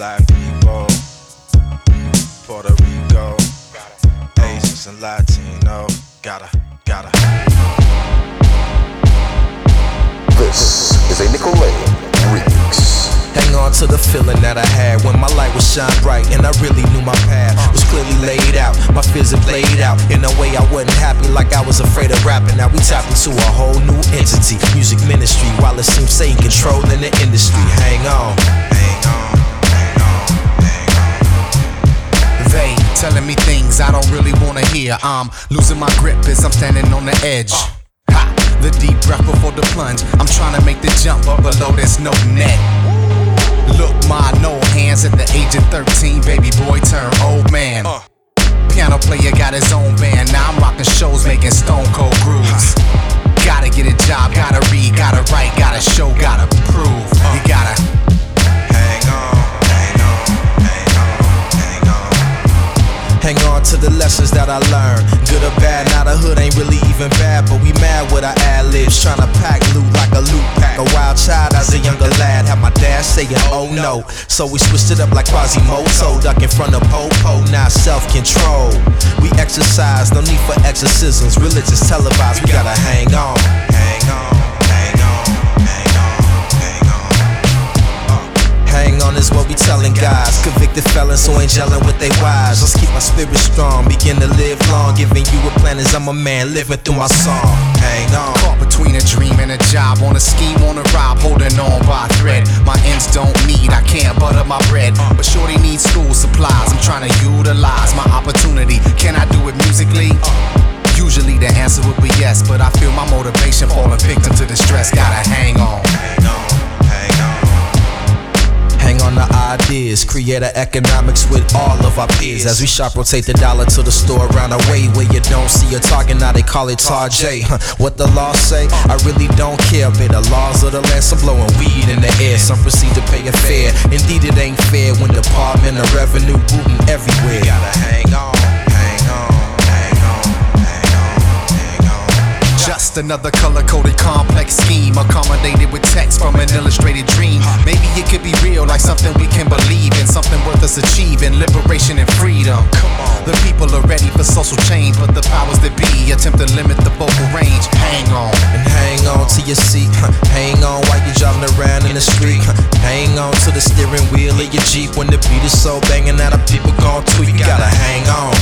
black people, Puerto Rico, Asians and Latino, gotta. This is a Nicolay remix. Hang on to the feeling that I had when my light was shine bright and I really knew my path was clearly laid out. My fears had played out in a way I wasn't happy, like I was afraid of rapping. Now we tapped into a whole new entity, music ministry, while it seems Satan controlling the industry. Hang on. They telling me things I don't really wanna hear. I'm losing my grip as I'm standing on the edge. The deep breath before the plunge. I'm trying to make the jump, but below there's no net. Look, my no hands at the age of 13. Baby boy turned old man. Piano player got his own band. Now I'm rocking shows, making stone cold grooves. Gotta get a job, gotta read, gotta write, gotta show, gotta prove. You gotta hang on to the lessons that I learned. Good or bad, now the hood ain't really even bad, but we mad with our ad-libs, tryna pack loot like a loot pack. A wild child as a younger lad, had my dad saying oh no, so we switched it up like Quasimodo, duck in front of Popo, now self-control. We exercise, no need for exorcisms, religious televised, we gotta hang on. Hang on is what we telling guys. Convicted felons who ain't gelling with they wives. Let's keep my spirit strong, begin to live long. Giving you a plan as I'm a man living through my song. Hang on. Caught between a dream and a job, on a scheme, on a rob, holding on by a thread. My ends don't meet, I can't butter my bread, but shorty needs school supplies. I'm trying to utilize my opportunity. Can I do it musically? Usually the answer would be yes, but I feel my motivation falling victim to the stress. Gotta hang on. Hang on to ideas, creator economics with all of our peers. As we shop rotate the dollar to the store around the way where you don't see a target, now they call it Tarjay. What the law say? I really don't care, but the laws of the land, some blowing weed in the air, some proceed to pay a fare. Indeed it ain't fair when Department of Revenue booting everywhere. Gotta hang on. Just another color-coded complex scheme, accommodated with text from an illustrated dream. Maybe it could be real, like something we can believe in, something worth us achieving, liberation and freedom. The people are ready for social change, but the powers that be attempt to limit the vocal range. Hang on. And hang on to your seat, hang on while you're driving around in the street. Hang on to the steering wheel of your Jeep when the beat is so banging that our people gon' tweet. You gotta hang on.